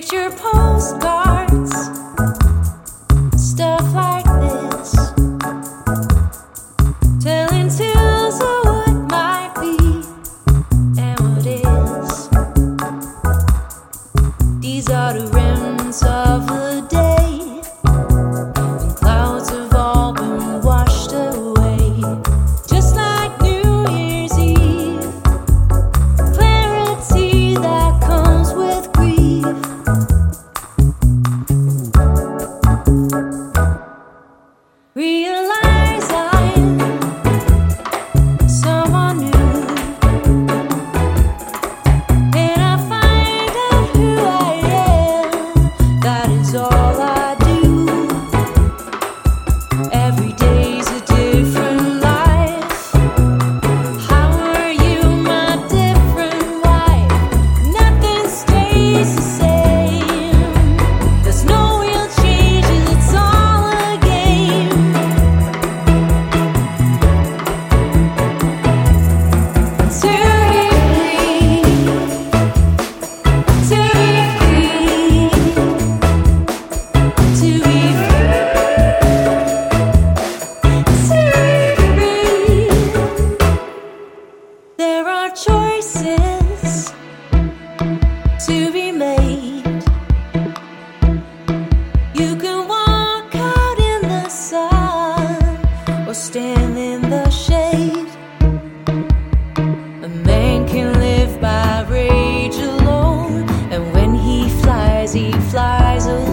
Picture postcards, stuff like this, telling tales of what might be and what is. These are the remnants of the day when clouds have all been washed away, just like New Year's Eve. Clarity that comes with grief. Realize I'm someone new, and I find out who I am. That is all I do. Every day's a different life. How are you, my different wife? Nothing stays the same. There's no real changes, it's all a game. To be free, to be free, to be free. There are choices to be made. You can walk out in the sun or stand in the shade. A man can live by rage alone, and when he flies alone.